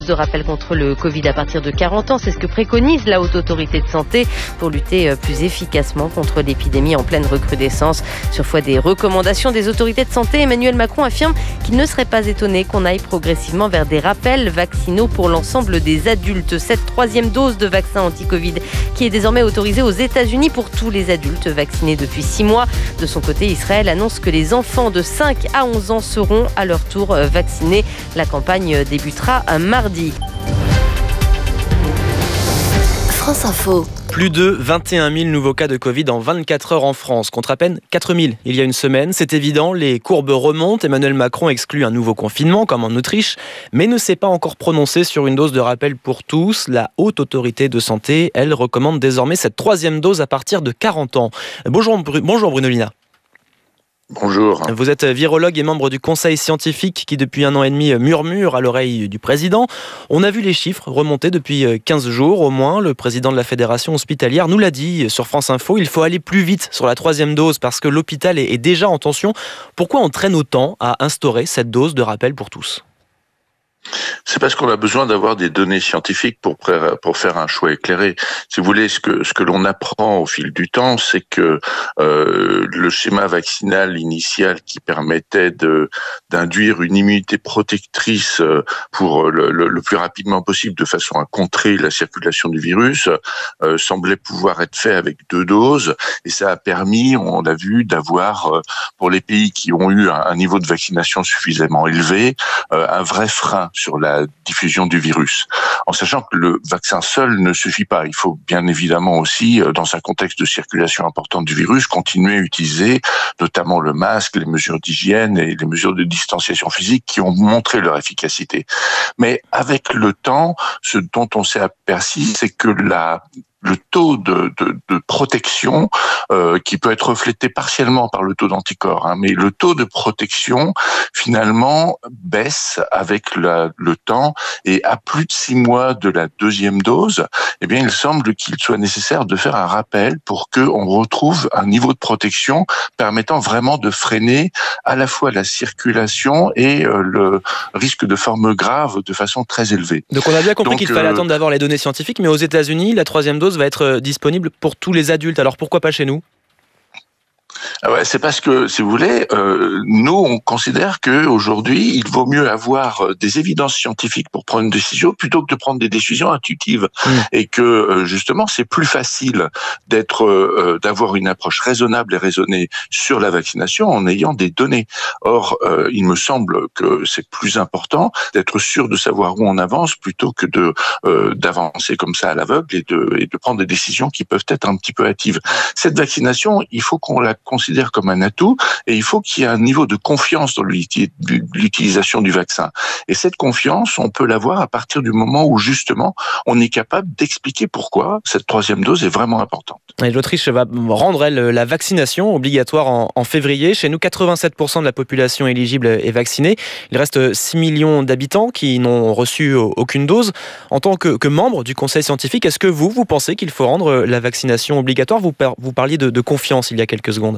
De rappel contre le Covid à partir de 40 ans, c'est ce que préconise la Haute Autorité de Santé pour lutter plus efficacement contre l'épidémie en pleine recrudescence. Sur foi des recommandations des autorités de santé, Emmanuel Macron affirme qu'il ne serait pas étonné qu'on aille progressivement vers des rappels vaccinaux pour l'ensemble des adultes. Cette troisième dose de vaccin anti-Covid qui est désormais autorisée aux États-Unis pour tous les adultes vaccinés depuis 6 mois. De son côté, Israël annonce que les enfants de 5 à 11 ans seront à leur tour vaccinés. La campagne débutera mardi. France Info. Plus de 21 000 nouveaux cas de Covid en 24 heures en France, contre à peine 4 000 il y a une semaine. C'est évident, les courbes remontent. Emmanuel Macron exclut un nouveau confinement, comme en Autriche, mais ne s'est pas encore prononcé sur une dose de rappel pour tous. La Haute Autorité de Santé, elle, recommande désormais cette troisième dose à partir de 40 ans. Bonjour Bruno Lina. Bonjour. Vous êtes virologue et membre du conseil scientifique qui depuis 1 an et demi murmure à l'oreille du président. On a vu les chiffres remonter depuis 15 jours au moins. Le président de la fédération hospitalière nous l'a dit sur France Info. Il faut aller plus vite sur la troisième dose parce que l'hôpital est déjà en tension. Pourquoi on traîne autant à instaurer cette dose de rappel pour tous ? C'est parce qu'on a besoin d'avoir des données scientifiques pour faire un choix éclairé. Si vous voulez, ce que l'on apprend au fil du temps, c'est que le schéma vaccinal initial qui permettait d'induire une immunité protectrice pour le plus rapidement possible de façon à contrer la circulation du virus semblait pouvoir être fait avec 2 doses, et ça a permis, on l'a vu, d'avoir pour les pays qui ont eu un niveau de vaccination suffisamment élevé, un vrai frein sur la diffusion du virus. En sachant que le vaccin seul ne suffit pas. Il faut bien évidemment aussi, dans un contexte de circulation importante du virus, continuer à utiliser notamment le masque, les mesures d'hygiène et les mesures de distanciation physique qui ont montré leur efficacité. Mais avec le temps, ce dont on s'est aperçu, c'est que le taux de protection qui peut être reflété partiellement par le taux d'anticorps, mais le taux de protection finalement baisse avec le temps, et à plus de 6 mois de la deuxième dose, eh bien il semble qu'il soit nécessaire de faire un rappel pour qu'on retrouve un niveau de protection permettant vraiment de freiner à la fois la circulation et le risque de forme grave de façon très élevée. Donc on a bien compris qu'il fallait attendre d'avoir les données scientifiques, mais aux États-Unis, la troisième dose va être disponible pour tous les adultes. Alors pourquoi pas chez nous ? C'est parce que, si vous voulez, nous, on considère que aujourd'hui, il vaut mieux avoir des évidences scientifiques pour prendre une décision plutôt que de prendre des décisions intuitives. Et que, justement, c'est plus facile d'avoir une approche raisonnable et raisonnée sur la vaccination en ayant des données. Or, il me semble que c'est plus important d'être sûr de savoir où on avance plutôt que d'avancer comme ça à l'aveugle et de prendre des décisions qui peuvent être un petit peu hâtives. Cette vaccination, il faut qu'on la considère comme un atout, et il faut qu'il y ait un niveau de confiance dans l'utilisation du vaccin. Et cette confiance, on peut l'avoir à partir du moment où justement on est capable d'expliquer pourquoi cette troisième dose est vraiment importante. Et l'Autriche va rendre, elle, la vaccination obligatoire en février. Chez nous, 87% de la population éligible est vaccinée. Il reste 6 millions d'habitants qui n'ont reçu aucune dose. En tant que membre du conseil scientifique, est-ce que vous pensez qu'il faut rendre la vaccination obligatoire ? Vous parliez de confiance il y a quelques secondes.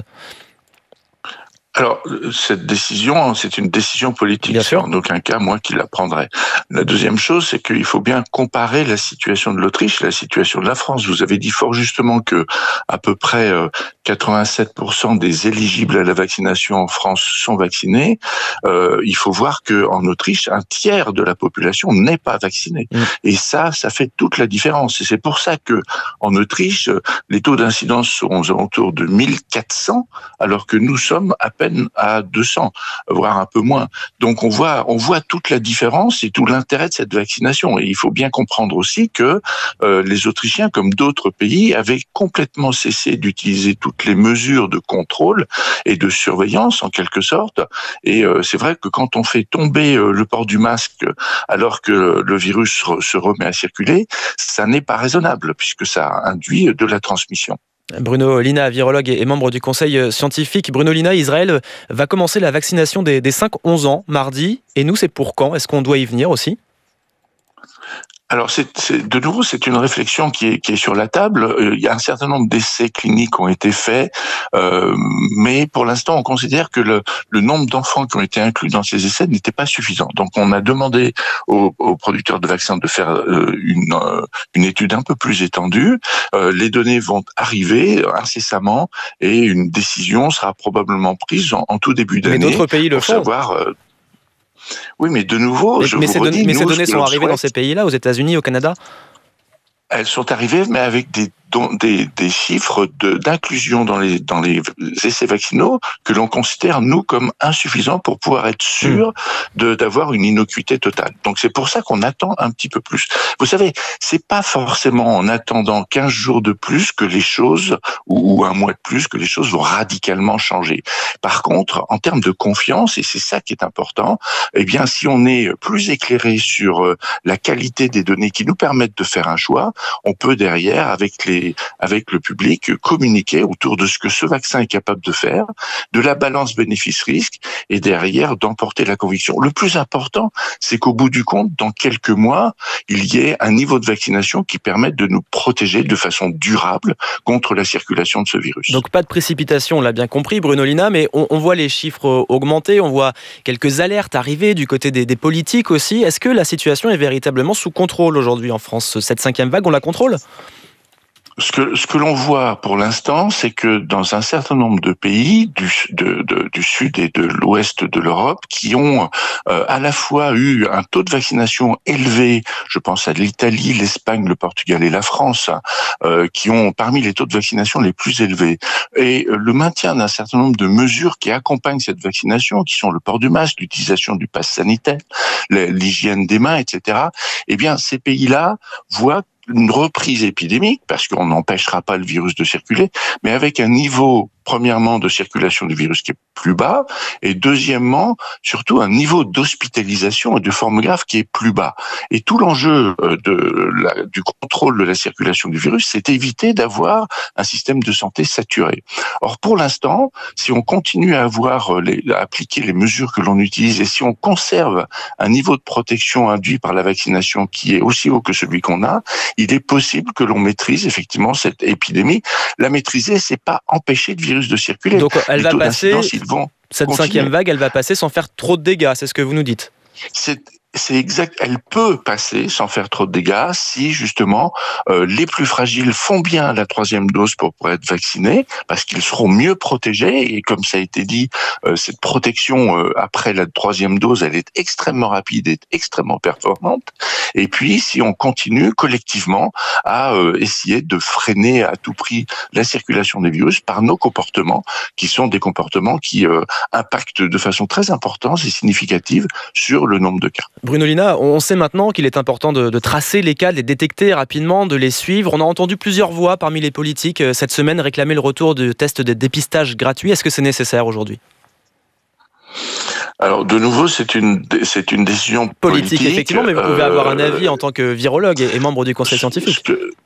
Alors, cette décision, c'est une décision politique. Bien sûr. En aucun cas, moi, qui la prendrais. La deuxième chose, c'est qu'il faut bien comparer la situation de l'Autriche et la situation de la France. Vous avez dit fort justement que à peu près 87% des éligibles à la vaccination en France sont vaccinés. Il faut voir que en Autriche, 1/3 de la population n'est pas vaccinée. Et ça fait toute la différence. Et c'est pour ça que en Autriche, les taux d'incidence sont aux alentours de 1400, alors que nous sommes à peine à 200, voire un peu moins. Donc on voit toute la différence et tout l'intérêt de cette vaccination. Et il faut bien comprendre aussi que les Autrichiens, comme d'autres pays, avaient complètement cessé d'utiliser toutes les mesures de contrôle et de surveillance en quelque sorte. Et c'est vrai que quand on fait tomber le port du masque alors que le virus se remet à circuler, ça n'est pas raisonnable puisque ça induit de la transmission. Bruno Lina, virologue et membre du conseil scientifique. Bruno Lina, Israël va commencer la vaccination des 5-11 ans mardi. Et nous, c'est pour quand ? Est-ce qu'on doit y venir aussi ? Alors, de nouveau, c'est une réflexion qui est sur la table. Il y a un certain nombre d'essais cliniques qui ont été faits, mais pour l'instant, on considère que le nombre d'enfants qui ont été inclus dans ces essais n'était pas suffisant. Donc, on a demandé aux producteurs de vaccins de faire une étude un peu plus étendue. Les données vont arriver incessamment et une décision sera probablement prise en tout début d'année. Mais d'autres pays le font. Oui, mais de nouveau, ces données sont arrivées dans ces pays-là, aux États-Unis, au Canada ? Elles sont arrivées, mais avec des chiffres d'inclusion dans les essais vaccinaux que l'on considère, nous, comme insuffisants pour pouvoir être sûr d'avoir une innocuité totale. Donc c'est pour ça qu'on attend un petit peu plus. Vous savez, c'est pas forcément en attendant 15 jours de plus que les choses, ou un mois de plus, que les choses vont radicalement changer. Par contre, en termes de confiance, et c'est ça qui est important, eh bien, si on est plus éclairé sur la qualité des données qui nous permettent de faire un choix, on peut derrière, avec le public, communiquer autour de ce que ce vaccin est capable de faire, de la balance bénéfice-risque, et derrière d'emporter la conviction. Le plus important, c'est qu'au bout du compte, dans quelques mois, il y ait un niveau de vaccination qui permette de nous protéger de façon durable contre la circulation de ce virus. Donc pas de précipitation, on l'a bien compris, Bruno Lina, mais on voit les chiffres augmenter, on voit quelques alertes arriver du côté des politiques aussi. Est-ce que la situation est véritablement sous contrôle aujourd'hui en France ? Cette 5e vague, on la contrôle ? Ce que l'on voit pour l'instant, c'est que dans un certain nombre de pays du sud et de l'ouest de l'Europe, qui ont à la fois eu un taux de vaccination élevé, je pense à l'Italie, l'Espagne, le Portugal et la France, qui ont parmi les taux de vaccination les plus élevés, et le maintien d'un certain nombre de mesures qui accompagnent cette vaccination, qui sont le port du masque, l'utilisation du pass sanitaire, l'hygiène des mains, etc. Eh bien, ces pays-là voient une reprise épidémique, parce qu'on n'empêchera pas le virus de circuler, mais avec un niveau, premièrement, de circulation du virus qui est plus bas, et deuxièmement, surtout un niveau d'hospitalisation et de forme grave qui est plus bas. Et tout l'enjeu du contrôle de la circulation du virus, c'est éviter d'avoir un système de santé saturé. Or, pour l'instant, si on continue à appliquer les mesures que l'on utilise, et si on conserve un niveau de protection induit par la vaccination qui est aussi haut que celui qu'on a, il est possible que l'on maîtrise effectivement cette épidémie. La maîtriser, c'est pas empêcher le virus de circuler. Donc elle va passer, cette 5e vague, elle va passer sans faire trop de dégâts, c'est ce que vous nous dites. C'est exact. Elle peut passer sans faire trop de dégâts si justement les plus fragiles font bien la 3e dose pour être vaccinés, parce qu'ils seront mieux protégés. Et comme ça a été dit, cette protection après la 3e dose, elle est extrêmement rapide et extrêmement performante. Et puis, si on continue collectivement à essayer de freiner à tout prix la circulation des virus par nos comportements, qui sont des comportements qui impactent de façon très importante et significative sur le nombre de cas. Bruno Lina, on sait maintenant qu'il est important de tracer les cas, de les détecter rapidement, de les suivre. On a entendu plusieurs voix parmi les politiques cette semaine réclamer le retour de tests de dépistage gratuits. Est-ce que c'est nécessaire aujourd'hui ? Alors, de nouveau, c'est une décision politique. Effectivement, mais vous pouvez avoir un avis en tant que virologue et membre du conseil scientifique.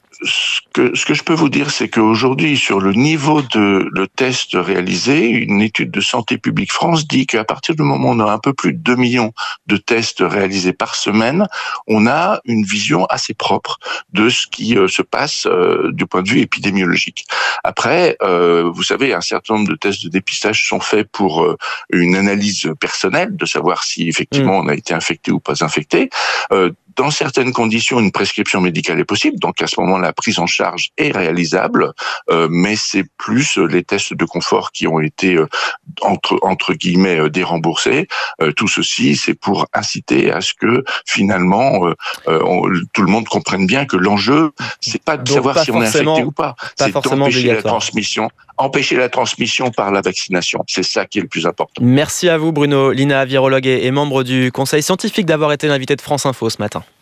Ce que je peux vous dire, c'est qu'aujourd'hui, sur le niveau de tests réalisés, une étude de Santé publique France dit qu'à partir du moment où on a un peu plus de 2 millions de tests réalisés par semaine, on a une vision assez propre de ce qui se passe du point de vue épidémiologique. Après, vous savez, un certain nombre de tests de dépistage sont faits pour une analyse personnelle, de savoir si effectivement on a été infecté ou pas infecté. Dans certaines conditions, une prescription médicale est possible, donc à ce moment, la prise en charge est réalisable, mais c'est plus les tests de confort qui ont été entre guillemets déremboursés. Tout ceci, c'est pour inciter à ce que finalement tout le monde comprenne bien que l'enjeu, c'est pas de savoir si on est infecté ou pas, c'est d'empêcher la transmission. Empêcher la transmission par la vaccination. C'est ça qui est le plus important. Merci à vous Bruno Lina, virologue et membre du conseil scientifique, d'avoir été l'invité de France Info ce matin.